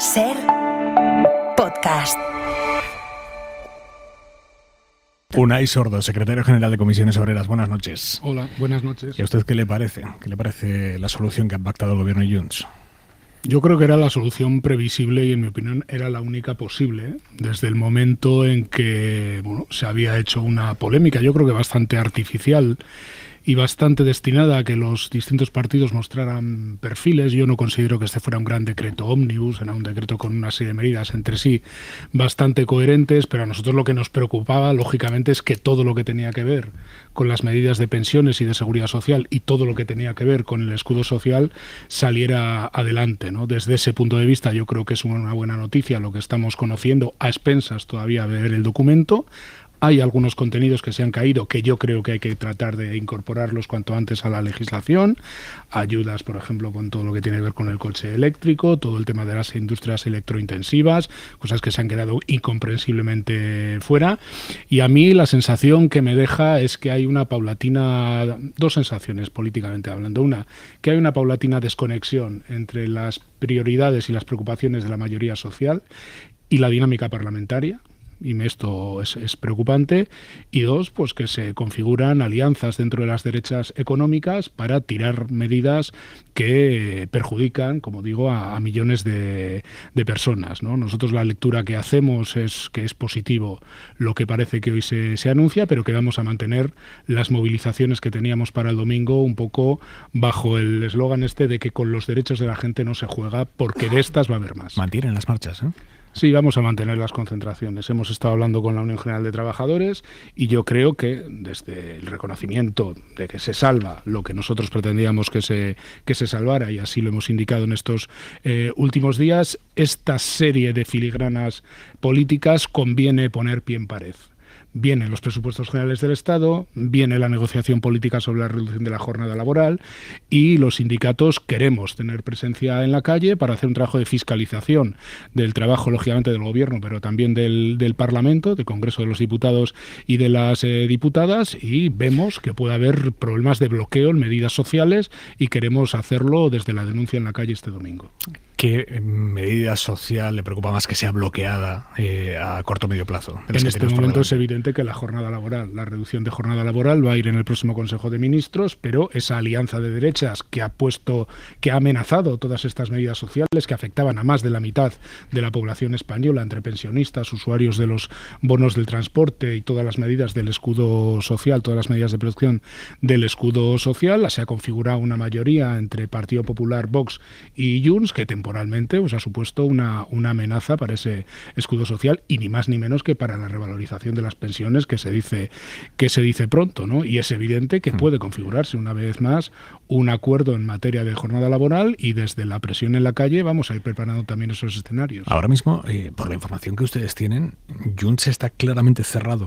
Ser podcast. Unai Sordo, secretario general de Comisiones Obreras. Buenas noches. Hola, buenas noches. ¿Y a usted qué le parece? ¿Qué le parece la solución que ha pactado el gobierno de Junts? Yo creo que era la solución previsible y, en mi opinión, era la única posible, desde el momento en que se había hecho una polémica, yo creo que bastante artificial y bastante destinada a que los distintos partidos mostraran perfiles. Yo no considero que este fuera un gran decreto ómnibus, era un decreto con una serie de medidas entre sí bastante coherentes, pero a nosotros lo que nos preocupaba, lógicamente, es que todo lo que tenía que ver con las medidas de pensiones y de seguridad social y todo lo que tenía que ver con el escudo social saliera adelante, ¿no? Desde ese punto de vista yo creo que es una buena noticia lo que estamos conociendo, a expensas todavía de ver el documento. Hay algunos contenidos que se han caído que yo creo que hay que tratar de incorporarlos cuanto antes a la legislación. Ayudas, por ejemplo, con todo lo que tiene que ver con el coche eléctrico, todo el tema de las industrias electrointensivas, cosas que se han quedado incomprensiblemente fuera. Y a mí la sensación que me deja es que hay una paulatina, dos sensaciones políticamente hablando. Una, que hay una paulatina desconexión entre las prioridades y las preocupaciones de la mayoría social y la dinámica parlamentaria. Y esto es preocupante. Y dos, pues que se configuran alianzas dentro de las derechas económicas para tirar medidas que perjudican, como digo, a millones de personas, ¿no? Nosotros la lectura que hacemos es que es positivo lo que parece que hoy se anuncia, pero que vamos a mantener las movilizaciones que teníamos para el domingo un poco bajo el eslogan este de que con los derechos de la gente no se juega, porque de estas va a haber más. Mantienen las marchas, ¿eh? Sí, vamos a mantener las concentraciones. Hemos estado hablando con la Unión General de Trabajadores y yo creo que desde el reconocimiento de que se salva lo que nosotros pretendíamos que se salvara, y así lo hemos indicado en estos últimos días, esta serie de filigranas políticas conviene poner pie en pared. Vienen los presupuestos generales del Estado, viene la negociación política sobre la reducción de la jornada laboral y los sindicatos queremos tener presencia en la calle para hacer un trabajo de fiscalización del trabajo, lógicamente, del Gobierno, pero también del Parlamento, del Congreso de los Diputados y de las diputadas, y vemos que puede haber problemas de bloqueo en medidas sociales y queremos hacerlo desde la denuncia en la calle este domingo. ¿Qué medida social le preocupa más que sea bloqueada a corto o medio plazo? En este momento es evidente que la jornada laboral, la reducción de jornada laboral va a ir en el próximo Consejo de Ministros, pero esa alianza de derechas que ha amenazado todas estas medidas sociales que afectaban a más de la mitad de la población española, entre pensionistas, usuarios de los bonos del transporte y todas las medidas del escudo social, todas las medidas de protección del escudo social, se ha configurado una mayoría entre Partido Popular, Vox y Junts que temporalmente ha supuesto una amenaza para ese escudo social y ni más ni menos que para la revalorización de las pensiones que se dice pronto, ¿no? Y es evidente que puede configurarse una vez más un acuerdo en materia de jornada laboral y desde la presión en la calle vamos a ir preparando también esos escenarios. Ahora mismo, por la información que ustedes tienen, Junts está claramente cerrado.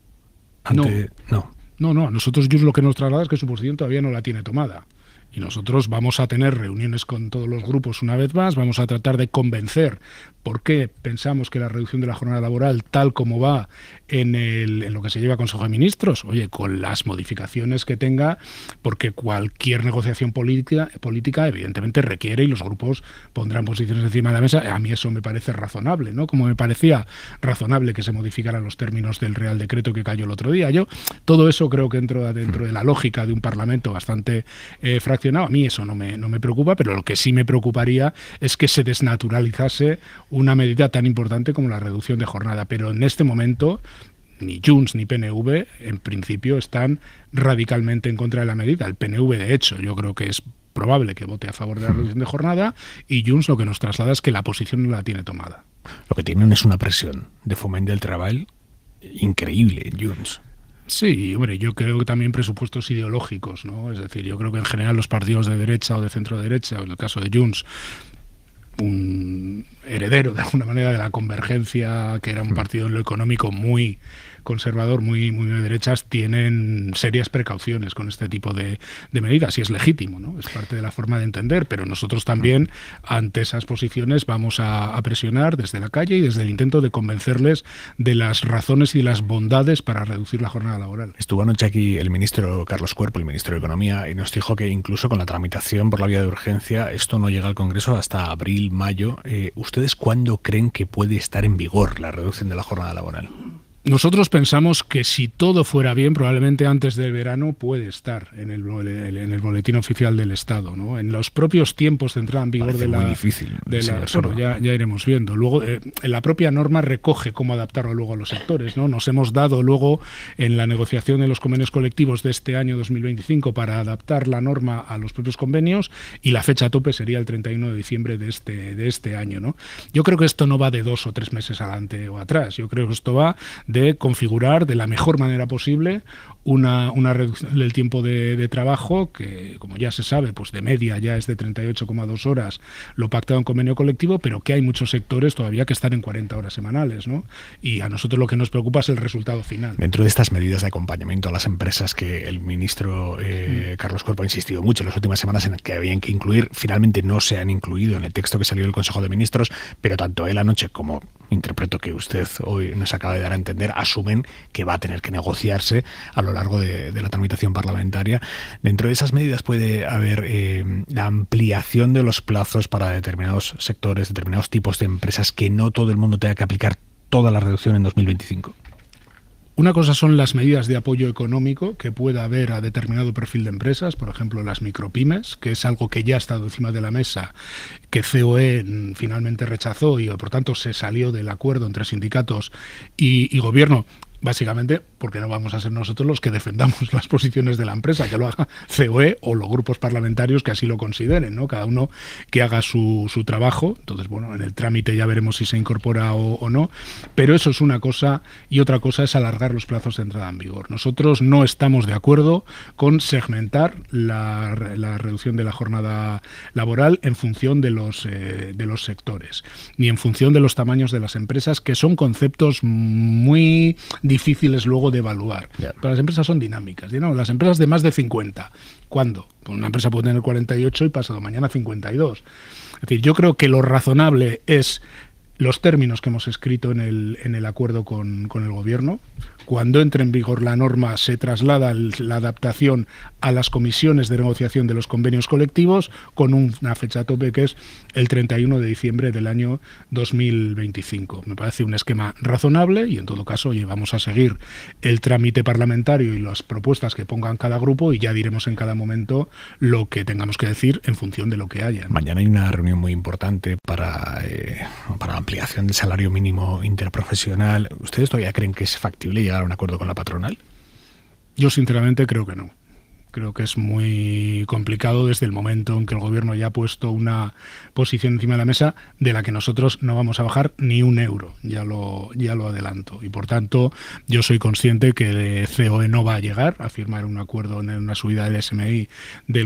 No, a nosotros Junts lo que nos traslada es que su posición todavía no la tiene tomada. Y nosotros vamos a tener reuniones con todos los grupos una vez más, vamos a tratar de convencer por qué pensamos que la reducción de la jornada laboral, tal como va en lo que se lleva a Consejo de Ministros, con las modificaciones que tenga, porque cualquier negociación política evidentemente requiere, y los grupos pondrán posiciones encima de la mesa. A mí eso me parece razonable, ¿no? Como me parecía razonable que se modificaran los términos del Real Decreto que cayó el otro día. Todo eso creo que entra dentro de la lógica de un Parlamento bastante fraccionado. A mí eso no me preocupa, pero lo que sí me preocuparía es que se desnaturalizase una medida tan importante como la reducción de jornada. Pero en este momento ni Junts ni PNV en principio están radicalmente en contra de la medida. El PNV, de hecho, yo creo que es probable que vote a favor de la reducción de jornada, y Junts lo que nos traslada es que la posición no la tiene tomada. Lo que tienen es una presión de Foment del Treball increíble en Junts. Sí, hombre, yo creo que también presupuestos ideológicos, ¿no? Es decir, yo creo que en general los partidos de derecha o de centro derecha, o en el caso de Junts, un heredero de alguna manera de la Convergencia, que era un partido en lo económico muy conservador, muy de derechas, tienen serias precauciones con este tipo de medidas, y es legítimo, ¿no? Es parte de la forma de entender, pero nosotros también, ante esas posiciones, vamos a presionar desde la calle y desde el intento de convencerles de las razones y de las bondades para reducir la jornada laboral. Estuvo anoche aquí el ministro Carlos Cuerpo, el ministro de Economía, y nos dijo que incluso con la tramitación por la vía de urgencia esto no llega al Congreso hasta abril, mayo. ¿Ustedes cuándo creen que puede estar en vigor la reducción de la jornada laboral? Nosotros pensamos que si todo fuera bien, probablemente antes del verano puede estar en el boletín oficial del Estado, ¿no? En los propios tiempos de entrada en vigor Parece de la... muy difícil. Bueno, ya iremos viendo. Luego, la propia norma recoge cómo adaptarlo luego a los sectores, ¿no? Nos hemos dado luego en la negociación de los convenios colectivos de este año 2025 para adaptar la norma a los propios convenios, y la fecha tope sería el 31 de diciembre de este año, ¿no? Yo creo que esto no va de 2 o 3 meses adelante o atrás. Yo creo que esto va de configurar de la mejor manera posible una reducción del tiempo de trabajo que, como ya se sabe, pues de media ya es de 38,2 horas lo pactado en convenio colectivo, pero que hay muchos sectores todavía que están en 40 horas semanales, ¿no? Y a nosotros lo que nos preocupa es el resultado final. Dentro de estas medidas de acompañamiento a las empresas que el ministro Carlos Cuerpo ha insistido mucho en las últimas semanas en que habían que incluir, finalmente no se han incluido en el texto que salió del Consejo de Ministros, pero tanto él anoche como interpreto que usted hoy nos acaba de dar a entender, asumen que va a tener que negociarse a lo largo de la tramitación parlamentaria. Dentro de esas medidas puede haber la ampliación de los plazos para determinados sectores, determinados tipos de empresas, que no todo el mundo tenga que aplicar toda la reducción en 2025. Una cosa son las medidas de apoyo económico que pueda haber a determinado perfil de empresas, por ejemplo las micropymes, que es algo que ya ha estado encima de la mesa, que COE finalmente rechazó y por tanto se salió del acuerdo entre sindicatos y gobierno. Básicamente porque no vamos a ser nosotros los que defendamos las posiciones de la empresa, que lo haga COE o los grupos parlamentarios que así lo consideren, ¿no? Cada uno que haga su trabajo. Entonces, bueno, en el trámite ya veremos si se incorpora o no, pero eso es una cosa, y otra cosa es alargar los plazos de entrada en vigor. Nosotros no estamos de acuerdo con segmentar la reducción de la jornada laboral en función de los sectores, ni en función de los tamaños de las empresas, que son conceptos muy difíciles luego de evaluar. Yeah. Pero las empresas son dinámicas. ¿No? Las empresas de más de 50, ¿cuándo? Pues una empresa puede tener 48 y pasado mañana 52. Es decir, yo creo que lo razonable es los términos que hemos escrito en el acuerdo con el Gobierno. Cuando entre en vigor la norma, se traslada la adaptación a las comisiones de negociación de los convenios colectivos con una fecha tope que es el 31 de diciembre del año 2025. Me parece un esquema razonable y, en todo caso, vamos a seguir el trámite parlamentario y las propuestas que pongan cada grupo, y ya diremos en cada momento lo que tengamos que decir en función de lo que haya, ¿no? Mañana hay una reunión muy importante para la ampliación del salario mínimo interprofesional. ¿Ustedes todavía creen que es factible llegar a un acuerdo con la patronal? Yo sinceramente creo que no. Creo que es muy complicado desde el momento en que el Gobierno ya ha puesto una posición encima de la mesa de la que nosotros no vamos a bajar ni un euro, ya lo adelanto. Y por tanto, yo soy consciente que COE no va a llegar a firmar un acuerdo en una subida del SMI del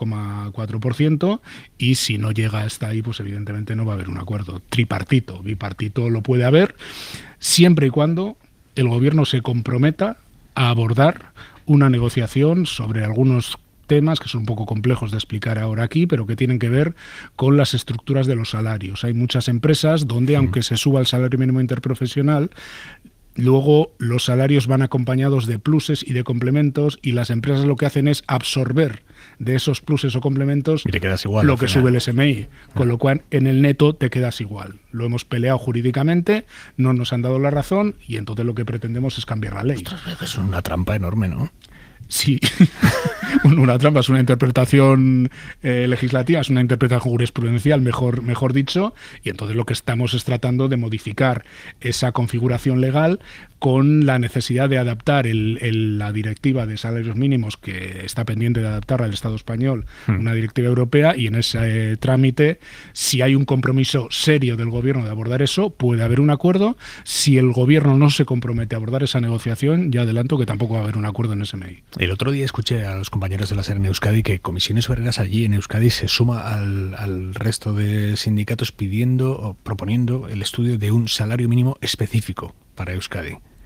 4,4%, y si no llega hasta ahí, pues evidentemente no va a haber un acuerdo tripartito. Bipartito lo puede haber, siempre y cuando el Gobierno se comprometa a abordar una negociación sobre algunos temas que son un poco complejos de explicar ahora aquí, pero que tienen que ver con las estructuras de los salarios. Hay muchas empresas donde, aunque se suba el salario mínimo interprofesional, luego los salarios van acompañados de pluses y de complementos, y las empresas lo que hacen es absorber de esos pluses o complementos y te quedas igual, lo que sube el SMI, con lo cual en el neto te quedas igual. Lo hemos peleado jurídicamente, no nos han dado la razón, y entonces lo que pretendemos es cambiar la ley. Es una trampa enorme, ¿no? Sí, una trampa, es una interpretación legislativa, es una interpretación jurisprudencial, mejor dicho, y entonces lo que estamos es tratando de modificar esa configuración legal con la necesidad de adaptar la directiva de salarios mínimos, que está pendiente de adaptar al Estado español, una directiva europea, y en ese trámite, si hay un compromiso serio del Gobierno de abordar eso, puede haber un acuerdo. Si el Gobierno no se compromete a abordar esa negociación, ya adelanto que tampoco va a haber un acuerdo en SMI. El otro día escuché a los compañeros de la SER en Euskadi que Comisiones Obreras allí en Euskadi se suma al resto de sindicatos pidiendo o proponiendo el estudio de un salario mínimo específico para Euskadi.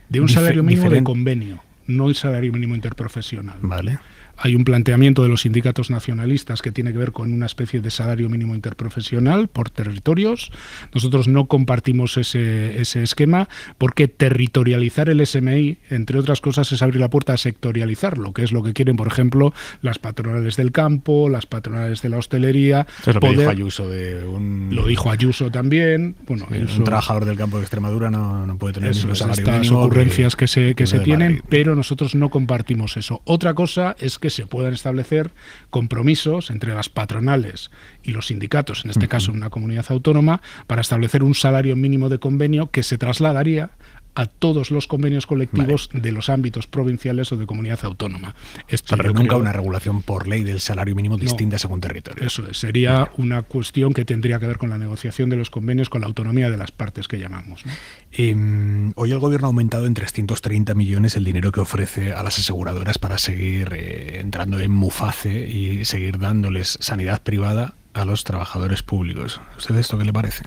De un salario mínimo de diferente. convenio, no el salario mínimo interprofesional. Vale. Hay un planteamiento de los sindicatos nacionalistas que tiene que ver con una especie de salario mínimo interprofesional por territorios. Nosotros no compartimos ese esquema porque territorializar el SMI, entre otras cosas, es abrir la puerta a sectorializarlo, que es lo que quieren, por ejemplo, las patronales del campo, las patronales de la hostelería. Eso es lo que dijo Ayuso de un... Lo dijo Ayuso también. Bueno, un trabajador del campo de Extremadura no puede tener eso, un salario estas mínimo ocurrencias que se tienen, Madrid. pero nosotros no compartimos eso. Otra cosa es que se puedan establecer compromisos entre las patronales y los sindicatos, en este caso en una comunidad autónoma, para establecer un salario mínimo de convenio que se trasladaría a todos los convenios colectivos de los ámbitos provinciales o de comunidad autónoma. Esto Pero yo nunca creo, una regulación por ley del salario mínimo distinta según territorio. eso es, sería una cuestión que tendría que ver con la negociación de los convenios, con la autonomía de las partes que llamamos, ¿no? Hoy el gobierno ha aumentado en 330 millones el dinero que ofrece a las aseguradoras para seguir entrando en Muface y seguir dándoles sanidad privada a los trabajadores públicos. ¿A usted esto qué le parece?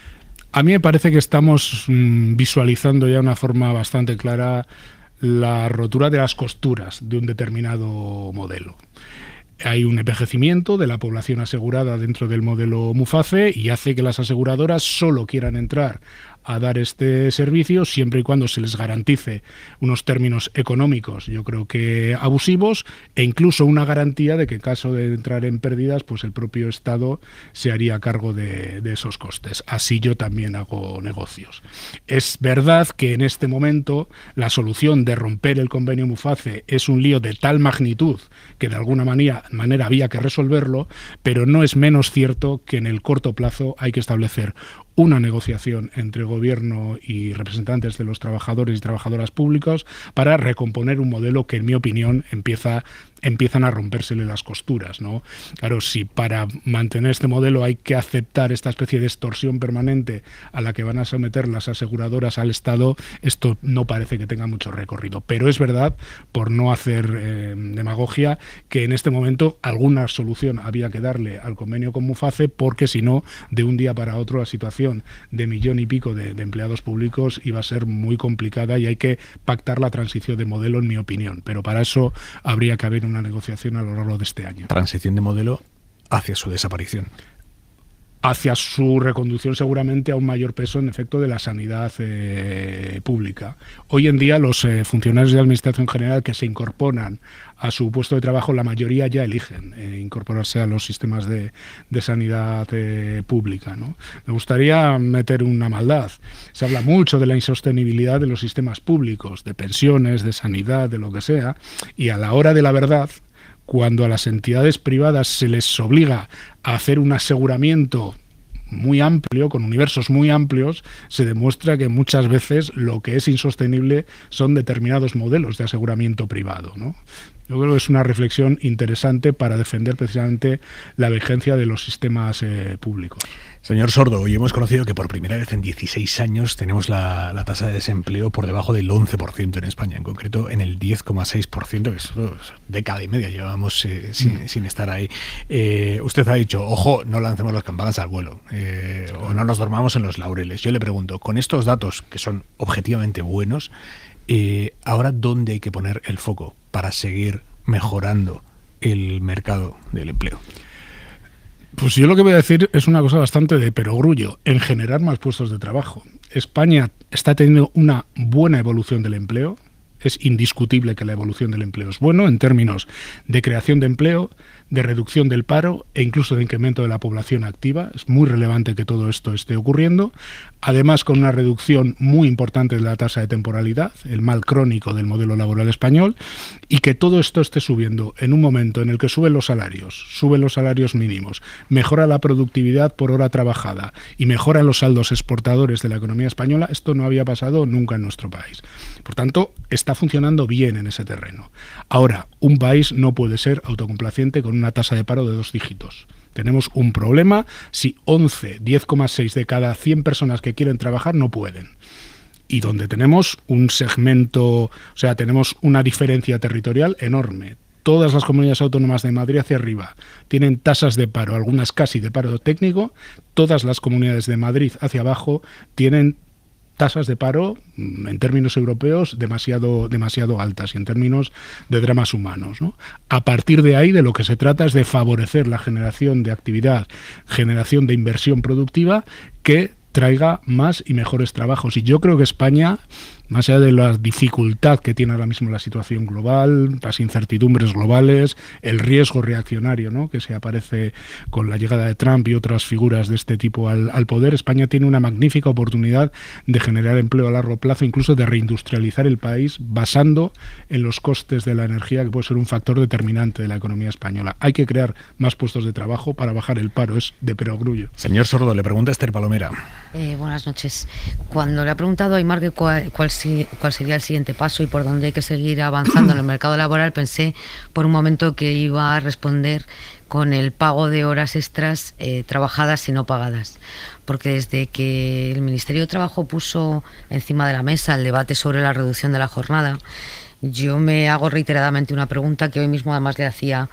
A mí me parece que estamos visualizando ya de una forma bastante clara la rotura de las costuras de un determinado modelo. Hay un envejecimiento de la población asegurada dentro del modelo Muface y hace que las aseguradoras solo quieran entrar a dar este servicio siempre y cuando se les garantice unos términos económicos, yo creo que abusivos, e incluso una garantía de que en caso de entrar en pérdidas, pues el propio Estado se haría cargo de esos costes. Así yo también hago negocios. Es verdad que en este momento la solución de romper el convenio Muface es un lío de tal magnitud que de alguna manera había que resolverlo, pero no es menos cierto que en el corto plazo hay que establecer una negociación entre gobierno y representantes de los trabajadores y trabajadoras públicos para recomponer un modelo que, en mi opinión, empiezan a rompérsele las costuras, ¿no? Claro, si para mantener este modelo hay que aceptar esta especie de extorsión permanente a la que van a someter las aseguradoras al Estado, esto no parece que tenga mucho recorrido. Pero es verdad, por no hacer demagogia, que en este momento alguna solución había que darle al convenio con Muface, porque si no, de un día para otro la situación de 1,5 millones de empleados públicos iba a ser muy complicada y hay que pactar la transición de modelo, en mi opinión. Pero para eso habría que haber una negociación a lo largo de este año. Transición de modelo hacia su desaparición. Hacia su reconducción seguramente a un mayor peso, en efecto, de la sanidad pública. Hoy en día los funcionarios de la Administración General que se incorporan a su puesto de trabajo, la mayoría ya eligen incorporarse a los sistemas de sanidad pública, ¿no? Me gustaría meter una maldad. Se habla mucho de la insostenibilidad de los sistemas públicos, de pensiones, de sanidad, de lo que sea, y a la hora de la verdad, cuando a las entidades privadas se les obliga a hacer un aseguramiento muy amplio, con universos muy amplios, se demuestra que muchas veces lo que es insostenible son determinados modelos de aseguramiento privado, ¿no? Yo creo que es una reflexión interesante para defender precisamente la vigencia de los sistemas públicos. Señor Sordo, hoy hemos conocido que por primera vez en 16 años tenemos la tasa de desempleo por debajo del 11% en España, en concreto en el 10,6%, que es década y media llevamos sin estar ahí. Usted ha dicho, ojo, no lancemos las campanas al vuelo, o no nos dormamos en los laureles. Yo le pregunto, con estos datos que son objetivamente buenos, ahora ¿dónde hay que poner el foco para seguir mejorando el mercado del empleo? Pues yo lo que voy a decir es una cosa bastante de perogrullo, en generar más puestos de trabajo. España está teniendo una buena evolución del empleo. Es indiscutible que la evolución del empleo es bueno en términos de creación de empleo, de reducción del paro e incluso de incremento de la población activa. Es muy relevante que todo esto esté ocurriendo. Además, con una reducción muy importante de la tasa de temporalidad, el mal crónico del modelo laboral español, y que todo esto esté subiendo en un momento en el que suben los salarios mínimos, mejora la productividad por hora trabajada y mejoran los saldos exportadores de la economía española. Esto no había pasado nunca en nuestro país. Por tanto, está funcionando bien en ese terreno. Ahora, un país no puede ser autocomplaciente con una tasa de paro de 2 dígitos. Tenemos un problema si 10,6 de cada 100 personas que quieren trabajar no pueden. Y donde tenemos un segmento, o sea, tenemos una diferencia territorial enorme. Todas las comunidades autónomas de Madrid hacia arriba tienen tasas de paro, algunas casi de paro técnico. Todas las comunidades de Madrid hacia abajo tienen tasas de paro, en términos europeos, demasiado altas y en términos de dramas humanos, ¿no? A partir de ahí, de lo que se trata es de favorecer la generación de actividad, generación de inversión productiva que traiga más y mejores trabajos. Y yo creo que España, más allá de la dificultad que tiene ahora mismo la situación global, las incertidumbres globales, el riesgo reaccionario, ¿no?, que se aparece con la llegada de Trump y otras figuras de este tipo al poder, España tiene una magnífica oportunidad de generar empleo a largo plazo, incluso de reindustrializar el país basando en los costes de la energía, que puede ser un factor determinante de la economía española. Hay que crear más puestos de trabajo para bajar el paro, es de perogrullo. Señor Sordo, le pregunta Esther Palomera. Buenas noches. Cuando le ha preguntado a Aymar que cuál sería el siguiente paso y por dónde hay que seguir avanzando en el mercado laboral, pensé por un momento que iba a responder con el pago de horas extras trabajadas y no pagadas. Porque desde que el Ministerio de Trabajo puso encima de la mesa el debate sobre la reducción de la jornada, yo me hago reiteradamente una pregunta que hoy mismo además le hacía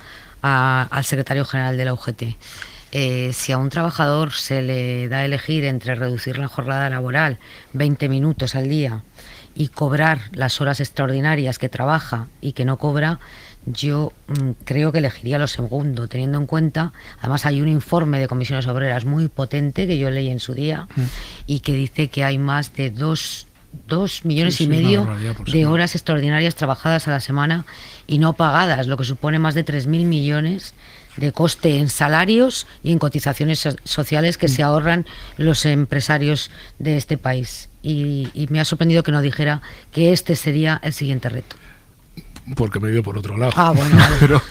al secretario general de la UGT. Si a un trabajador se le da a elegir entre reducir la jornada laboral 20 minutos al día y cobrar las horas extraordinarias que trabaja y que no cobra, yo creo que elegiría lo segundo, teniendo en cuenta, además hay un informe de Comisiones Obreras muy potente que yo leí en su día y que dice que hay más de 2 millones y medio de horas extraordinarias trabajadas a la semana y no pagadas, lo que supone más de 3.000 millones de coste en salarios y en cotizaciones sociales que se ahorran los empresarios de este país. Y me ha sorprendido que no dijera que este sería el siguiente reto. Porque me he ido por otro lado. Bueno. Pero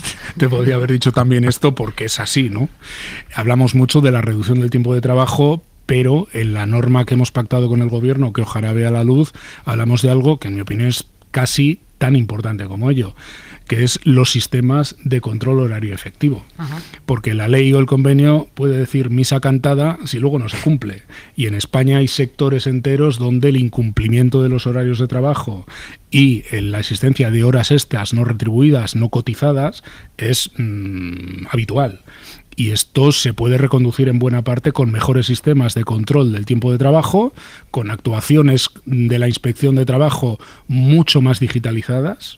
te podría haber dicho también esto porque es así, ¿no? Hablamos mucho de la reducción del tiempo de trabajo, pero en la norma que hemos pactado con el gobierno, que ojalá vea la luz, hablamos de algo que en mi opinión es casi tan importante como ello, que es los sistemas de control horario efectivo. Ajá. Porque la ley o el convenio puede decir misa cantada si luego no se cumple. Y en España hay sectores enteros donde el incumplimiento de los horarios de trabajo y la existencia de horas extras no retribuidas, no cotizadas, es habitual. Y esto se puede reconducir en buena parte con mejores sistemas de control del tiempo de trabajo, con actuaciones de la Inspección de Trabajo mucho más digitalizadas.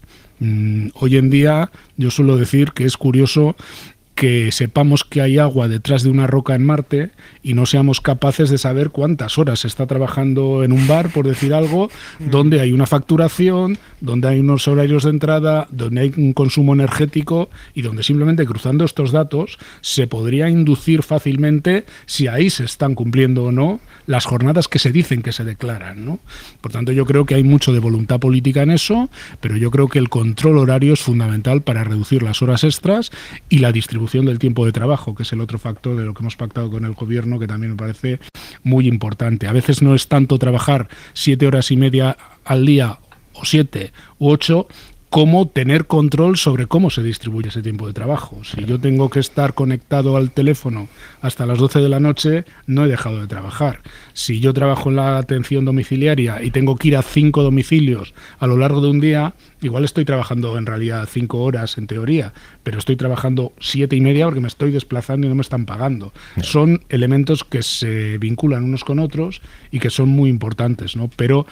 Hoy en día yo suelo decir que es curioso que sepamos que hay agua detrás de una roca en Marte y no seamos capaces de saber cuántas horas se está trabajando en un bar, por decir algo, donde hay una facturación, donde hay unos horarios de entrada, donde hay un consumo energético y donde simplemente cruzando estos datos se podría inducir fácilmente si ahí se están cumpliendo o no las jornadas que se dicen que se declaran, ¿no? Por tanto, yo creo que hay mucho de voluntad política en eso, pero yo creo que el control horario es fundamental para reducir las horas extras y la distribución del tiempo de trabajo, que es el otro factor de lo que hemos pactado con el gobierno, que también me parece muy importante. A veces no es tanto trabajar 7 horas y media al día, o 7 u 8, como tener control sobre cómo se distribuye ese tiempo de trabajo. Si yo tengo que estar conectado al teléfono hasta las 12 de la noche, no he dejado de trabajar. Si yo trabajo en la atención domiciliaria y tengo que ir a 5 domicilios a lo largo de un día, igual estoy trabajando en realidad 5 horas en teoría, pero estoy trabajando 7 y media porque me estoy desplazando y no me están pagando. No. Son elementos que se vinculan unos con otros y que son muy importantes, ¿no? Pero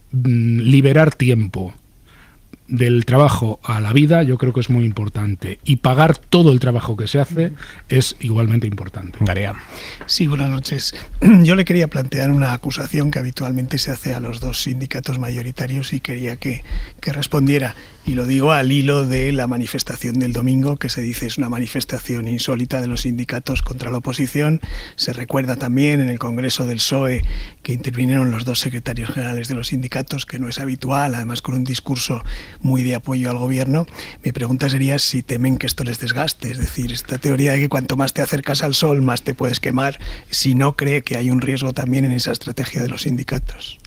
liberar tiempo del trabajo a la vida yo creo que es muy importante, y pagar todo el trabajo que se hace es igualmente importante. Garea. Sí, buenas noches. Yo le quería plantear una acusación que habitualmente se hace a los dos sindicatos mayoritarios y quería que respondiera. Y lo digo al hilo de la manifestación del domingo, que se dice es una manifestación insólita de los sindicatos contra la oposición. Se recuerda también en el Congreso del PSOE que intervinieron los dos secretarios generales de los sindicatos, que no es habitual, además con un discurso muy de apoyo al gobierno. Mi pregunta sería si temen que esto les desgaste, es decir, esta teoría de que cuanto más te acercas al sol, más te puedes quemar, si no cree que hay un riesgo también en esa estrategia de los sindicatos.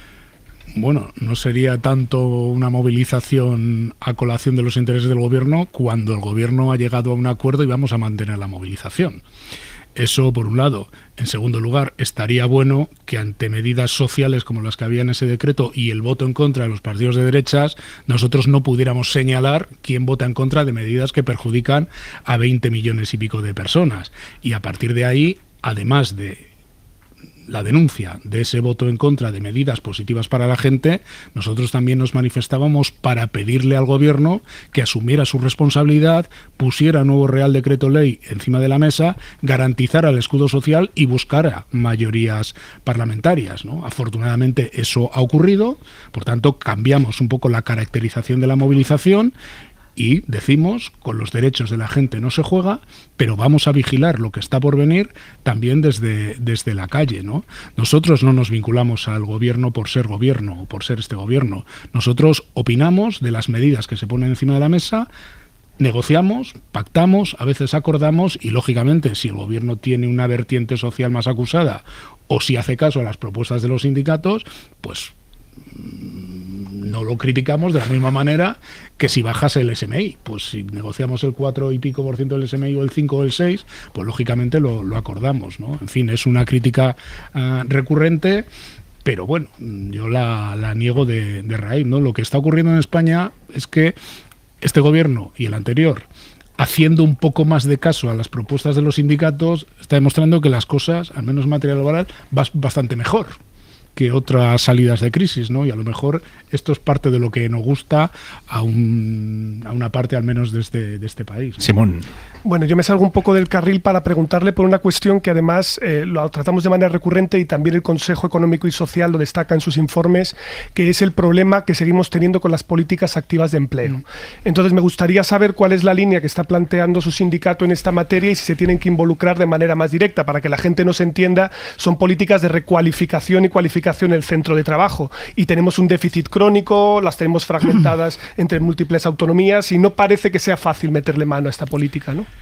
Bueno, no sería tanto una movilización a colación de los intereses del gobierno cuando el gobierno ha llegado a un acuerdo y vamos a mantener la movilización. Eso por un lado. En segundo lugar, estaría bueno que ante medidas sociales como las que había en ese decreto y el voto en contra de los partidos de derechas, nosotros no pudiéramos señalar quién vota en contra de medidas que perjudican a 20 millones y pico de personas. Y a partir de ahí, además de la denuncia de ese voto en contra de medidas positivas para la gente, nosotros también nos manifestábamos para pedirle al gobierno que asumiera su responsabilidad, pusiera nuevo Real Decreto Ley encima de la mesa, garantizara el escudo social y buscara mayorías parlamentarias, ¿no? Afortunadamente eso ha ocurrido, por tanto cambiamos un poco la caracterización de la movilización y decimos, con los derechos de la gente no se juega, pero vamos a vigilar lo que está por venir también desde la calle, ¿no? Nosotros no nos vinculamos al gobierno por ser gobierno o por ser este gobierno. Nosotros opinamos de las medidas que se ponen encima de la mesa, negociamos, pactamos, a veces acordamos y, lógicamente, si el gobierno tiene una vertiente social más acusada o si hace caso a las propuestas de los sindicatos, pues no lo criticamos de la misma manera que si bajase el SMI. Pues si negociamos el 4 y pico % del SMI o el 5 o el 6, pues lógicamente lo acordamos, ¿no? En fin, es una crítica recurrente, pero bueno, yo la niego de raíz, ¿no? Lo que está ocurriendo en España es que este gobierno y el anterior, haciendo un poco más de caso a las propuestas de los sindicatos, está demostrando que las cosas, al menos en materia laboral, van bastante mejor que otras salidas de crisis, ¿no? Y a lo mejor esto es parte de lo que nos gusta a una parte al menos de este país, ¿no? Simón. Bueno, yo me salgo un poco del carril para preguntarle por una cuestión que además lo tratamos de manera recurrente y también el Consejo Económico y Social lo destaca en sus informes, que es el problema que seguimos teniendo con las políticas activas de empleo. Entonces me gustaría saber cuál es la línea que está planteando su sindicato en esta materia y si se tienen que involucrar de manera más directa para que la gente nos entienda. Son políticas de recualificación y cualificación en el centro de trabajo y tenemos un déficit crónico, las tenemos fragmentadas entre múltiples autonomías y no parece que sea fácil meterle mano a esta política, ¿no?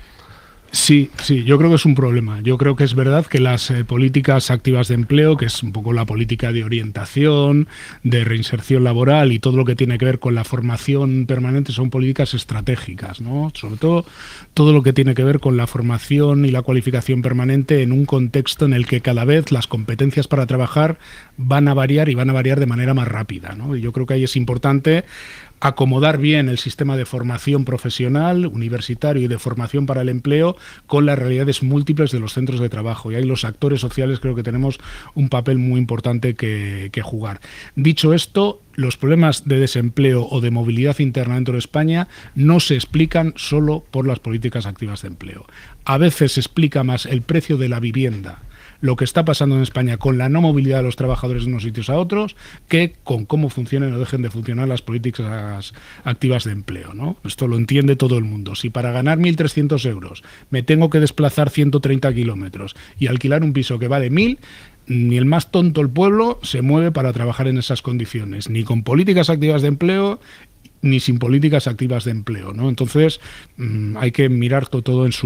Sí, yo creo que es un problema. Yo creo que es verdad que las políticas activas de empleo, que es un poco la política de orientación, de reinserción laboral y todo lo que tiene que ver con la formación permanente, son políticas estratégicas, ¿no? Sobre todo lo que tiene que ver con la formación y la cualificación permanente en un contexto en el que cada vez las competencias para trabajar van a variar y van a variar de manera más rápida, ¿no? Y yo creo que ahí es importante acomodar bien el sistema de formación profesional, universitario y de formación para el empleo con las realidades múltiples de los centros de trabajo. Y ahí los actores sociales creo que tenemos un papel muy importante que jugar. Dicho esto, los problemas de desempleo o de movilidad interna dentro de España no se explican solo por las políticas activas de empleo. A veces se explica más el precio de la vivienda, lo que está pasando en España con la no movilidad de los trabajadores de unos sitios a otros, que con cómo funcionan o dejen de funcionar las políticas activas de empleo, ¿no? Esto lo entiende todo el mundo. Si para ganar 1.300 euros me tengo que desplazar 130 kilómetros y alquilar un piso que vale 1.000, ni el más tonto del pueblo se mueve para trabajar en esas condiciones, ni con políticas activas de empleo ni sin políticas activas de empleo, ¿no? Entonces hay que mirar todo en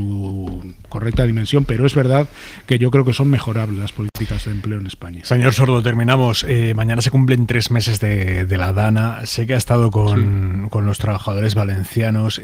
su correcta dimensión, pero es verdad que yo creo que son mejorables las políticas de empleo en España. Señor Sordo, terminamos. Mañana se cumplen 3 meses de la DANA. Sé que ha estado con los trabajadores valencianos.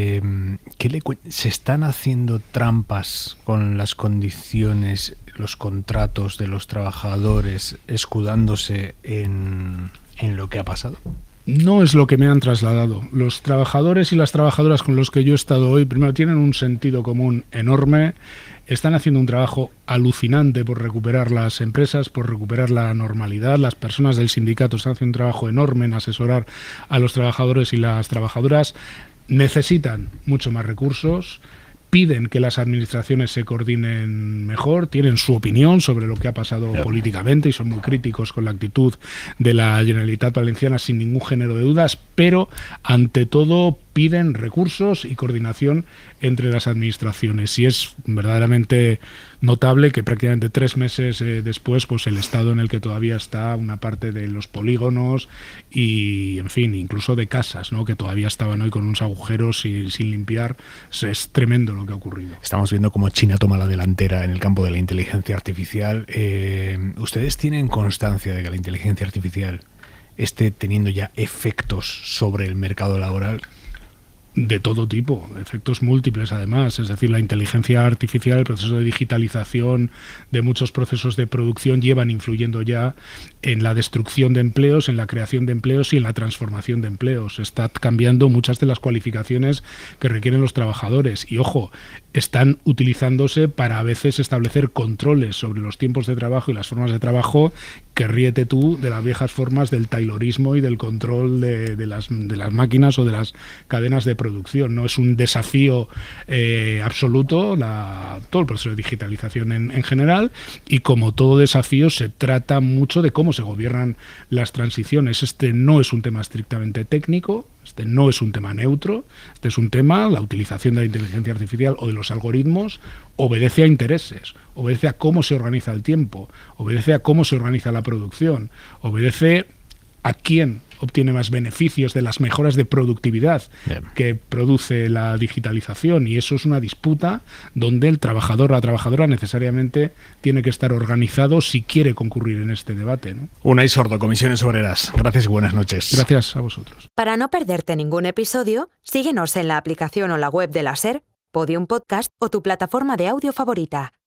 ¿Se están haciendo trampas con las condiciones, los contratos de los trabajadores, escudándose en lo que ha pasado? No es lo que me han trasladado. Los trabajadores y las trabajadoras con los que yo he estado hoy, primero, tienen un sentido común enorme, están haciendo un trabajo alucinante por recuperar las empresas, por recuperar la normalidad. Las personas del sindicato están haciendo un trabajo enorme en asesorar a los trabajadores y las trabajadoras. Necesitan mucho más recursos, piden que las administraciones se coordinen mejor, tienen su opinión sobre lo que ha pasado políticamente y son muy críticos con la actitud de la Generalitat Valenciana sin ningún género de dudas, pero ante todo piden recursos y coordinación entre las administraciones. Y es verdaderamente notable que prácticamente 3 meses después, pues el estado en el que todavía está una parte de los polígonos y, en fin, incluso de casas, ¿no?, que todavía estaban hoy con unos agujeros sin limpiar. Es tremendo lo que ha ocurrido. Estamos viendo cómo China toma la delantera en el campo de la inteligencia artificial. ¿Ustedes tienen constancia de que la inteligencia artificial esté teniendo ya efectos sobre el mercado laboral? de todo tipo, efectos múltiples además, es decir, la inteligencia artificial, el proceso de digitalización de muchos procesos de producción llevan influyendo ya en la destrucción de empleos, en la creación de empleos y en la transformación de empleos. Está cambiando muchas de las cualificaciones que requieren los trabajadores y, ojo, están utilizándose para a veces establecer controles sobre los tiempos de trabajo y las formas de trabajo que ríete tú de las viejas formas del taylorismo y del control de las máquinas o de las cadenas de producción. No es un desafío absoluto todo el proceso de digitalización en general, y como todo desafío se trata mucho de cómo se gobiernan las transiciones. Este no es un tema estrictamente técnico, este no es un tema neutro, este es un tema, la utilización de la inteligencia artificial o de los algoritmos obedece a intereses, obedece a cómo se organiza el tiempo, obedece a cómo se organiza la producción, obedece a quién obtiene más beneficios de las mejoras de productividad que produce la digitalización, y eso es una disputa donde el trabajador o la trabajadora necesariamente tiene que estar organizado si quiere concurrir en este debate, ¿no? Unai Sordo, Comisiones Obreras. Gracias y buenas noches. Gracias a vosotros. Para no perderte ningún episodio, síguenos en la aplicación o la web de la SER, Podium Podcast o tu plataforma de audio favorita.